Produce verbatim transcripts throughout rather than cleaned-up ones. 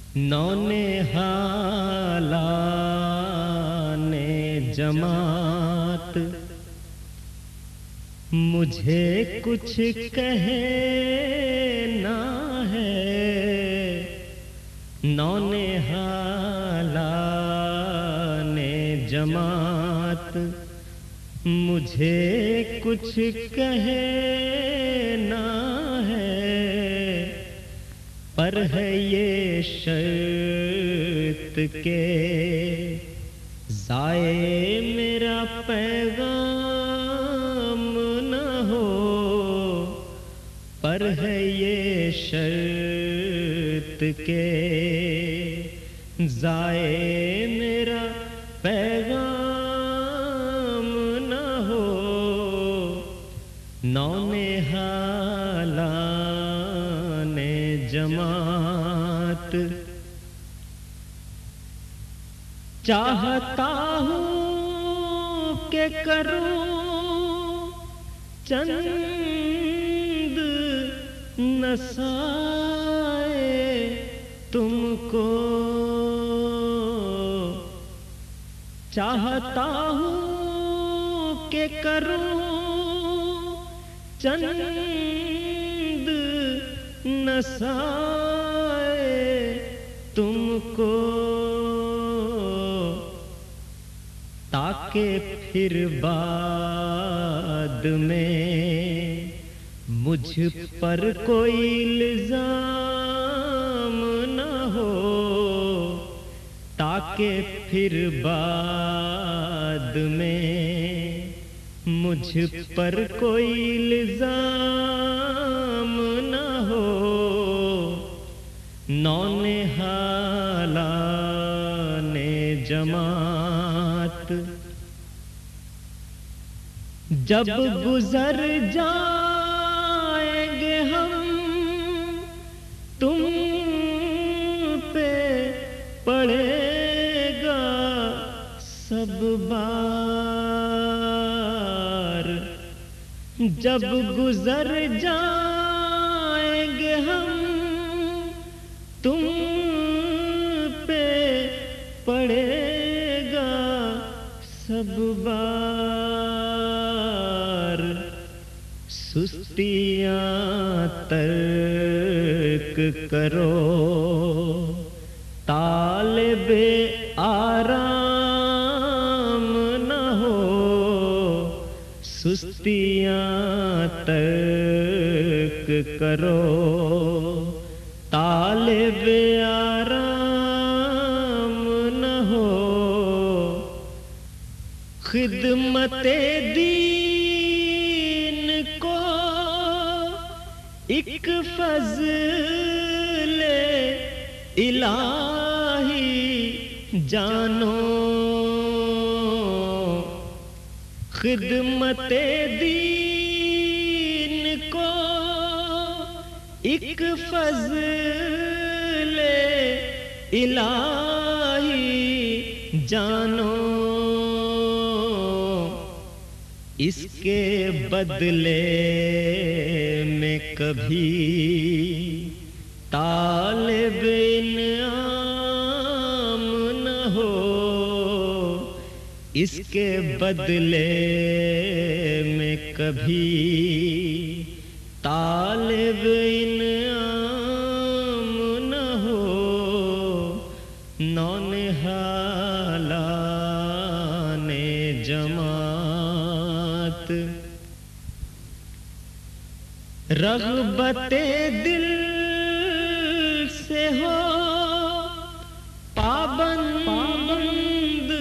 नौनिहालाने जमात मुझे कुछ कहना है। नौनिहालाने जमात मुझे कुछ कहना है, पर है ये शर्त के ज़ाये मेरा पैगाम न हो। पर है ये शर्त के ज़ाये मेरा पैगाम न हो। नौनिहालाने जमात चाहता हूँ कि करूँ चंद नसाए तुमको। चाहता हूँ कि करूँ चंद नसाए तुमको, ताकि फिर बाद में मुझ पर कोई इल्जाम न हो। ताकि फिर बाद में मुझ पर कोई इल्जाम न हो। नौनिहालाने जमात जब गुजर जाएंगे हम तुम पे पड़ेगा सब बार। जब गुजर जाएंगे हम तुम पे पड़ेगा सब बार। सुस्तियाँ तर्क करो तालिबे आराम न हो। सुस्तियाँ तर्क करो तालिबे आराम न हो। खिदमते दीन को एक फज़्ल इलाही जानो। खिदमते दीन को एक फज़्ल इलाही जानो। इसके बदले में कभी तालिब इनाम न हो। इसके बदले में कभी तालिब इनाम न हो। नौनिहालाने जमात रग़बते दिल से हो पाबंद पाबंद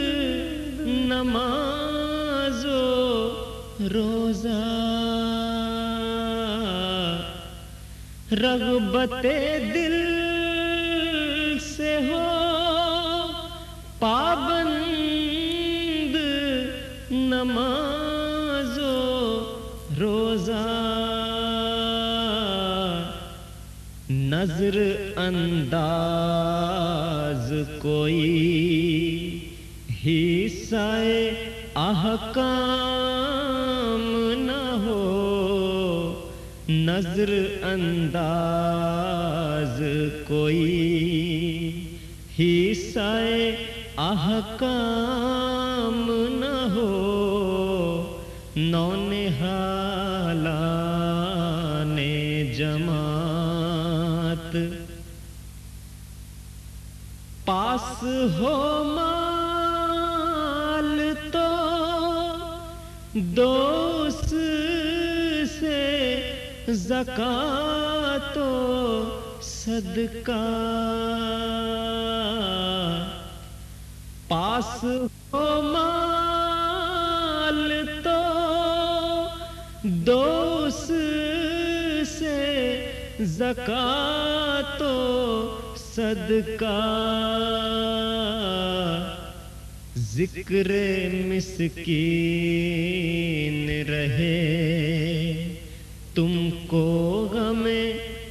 नमाज़ो रोज़ा। रग़बते दिल से हो पाबंद नमाज़ो रोज़ा। नज़र अंदाज कोई हिस्साए अहकाम न हो। नजर अंदाज कोई हिस्साए अहकाम न हो नौनिहालाने जमात पास हो माल तो दोस्त से ज़कातो सदका पास हो माल तो दोस्त से ज़कातो सदका ज़िक्र मिस्कीन रहे तुमको गमे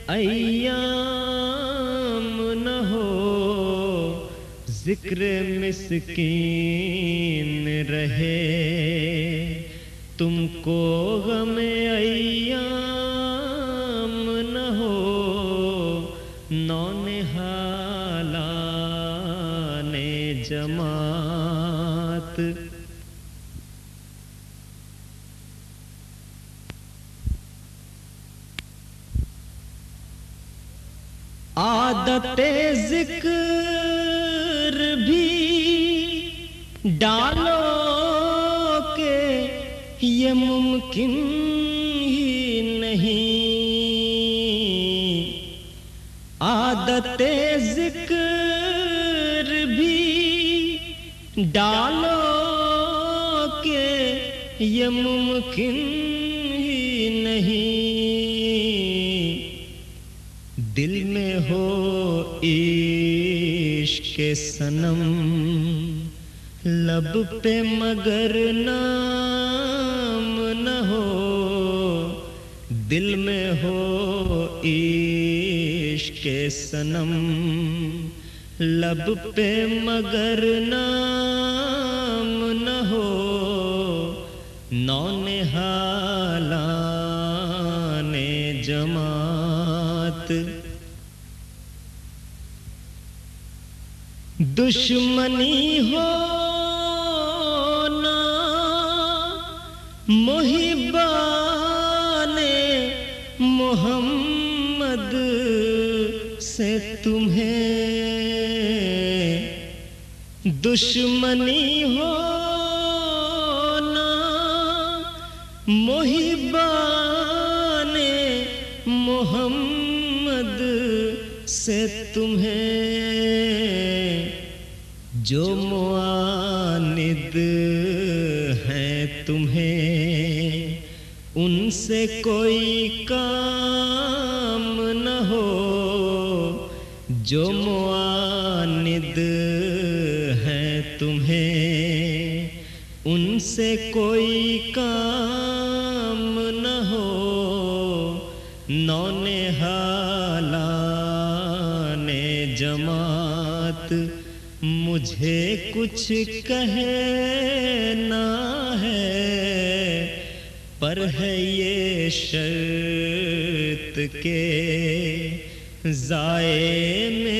अय्याम न हो ज़िक्र मिस्कीन रहे तुमको गमे अय्याम न हो नौनिहालाने जमात आदते ज़िक्र भी डालो के ये मुमकिन ही नहीं आदते ज़िक्र भी डालो के ये मुमकिन ही नहीं दिल में हो इश्क़ सनम लब पे मगर नाम न हो दिल में हो इश्क़ सनम लब पे मगर नाम न हो नौनिहालाने जमात दुश्मनी हो ना मुहिबाने मोहम्मद से तुम्हें दुश्मनी हो ना मुहिबाने मोहम्मद से तुम्हें जो मुआनिद हैं तुम्हें उनसे कोई काम न हो जो मुआनिद हैं तुम्हें उनसे कोई काम न हो नौनिहालाने जमात मुझे कुछ कहना है पर है ये शर्त के ज़ाए में